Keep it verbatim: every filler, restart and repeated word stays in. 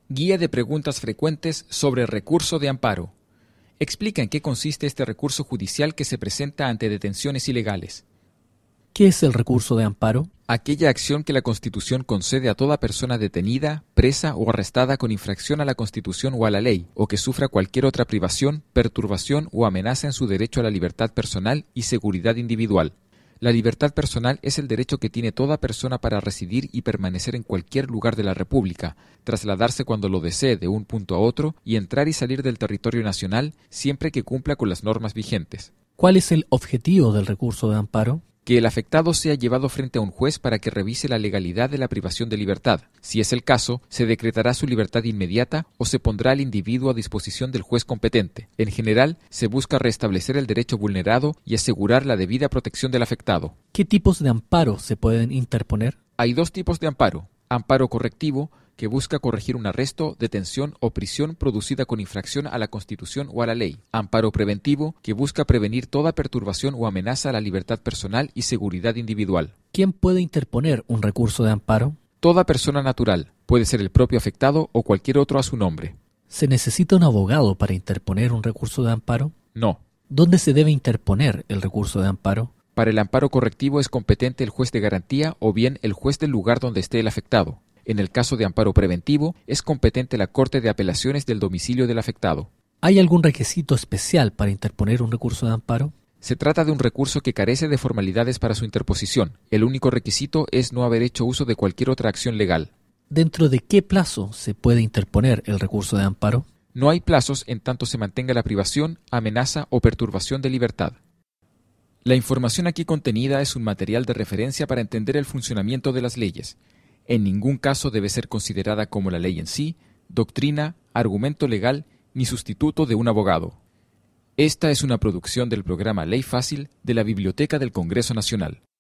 Guía de preguntas frecuentes sobre recurso de amparo. Explica en qué consiste este recurso judicial que se presenta ante detenciones ilegales. ¿Qué es el recurso de amparo? Aquella acción que la Constitución concede a toda persona detenida, presa o arrestada con infracción a la Constitución o a la ley, o que sufra cualquier otra privación, perturbación o amenaza en su derecho a la libertad personal y seguridad individual. La libertad personal es el derecho que tiene toda persona para residir y permanecer en cualquier lugar de la República, trasladarse cuando lo desee de un punto a otro y entrar y salir del territorio nacional siempre que cumpla con las normas vigentes. ¿Cuál es el objetivo del recurso de amparo? Que el afectado sea llevado frente a un juez para que revise la legalidad de la privación de libertad. Si es el caso, se decretará su libertad inmediata o se pondrá al individuo a disposición del juez competente. En general, se busca restablecer el derecho vulnerado y asegurar la debida protección del afectado. ¿Qué tipos de amparo se pueden interponer? Hay dos tipos de amparo. Amparo correctivo, que busca corregir un arresto, detención o prisión producida con infracción a la Constitución o a la ley. Amparo preventivo, que busca prevenir toda perturbación o amenaza a la libertad personal y seguridad individual. ¿Quién puede interponer un recurso de amparo? Toda persona natural, puede ser el propio afectado o cualquier otro a su nombre. ¿Se necesita un abogado para interponer un recurso de amparo? No. ¿Dónde se debe interponer el recurso de amparo? Para el amparo correctivo es competente el juez de garantía o bien el juez del lugar donde esté el afectado. En el caso de amparo preventivo, es competente la Corte de Apelaciones del domicilio del afectado. ¿Hay algún requisito especial para interponer un recurso de amparo? Se trata de un recurso que carece de formalidades para su interposición. El único requisito es no haber hecho uso de cualquier otra acción legal. ¿Dentro de qué plazo se puede interponer el recurso de amparo? No hay plazos en tanto se mantenga la privación, amenaza o perturbación de libertad. La información aquí contenida es un material de referencia para entender el funcionamiento de las leyes. En ningún caso debe ser considerada como la ley en sí, doctrina, argumento legal ni sustituto de un abogado. Esta es una producción del programa Ley Fácil de la Biblioteca del Congreso Nacional.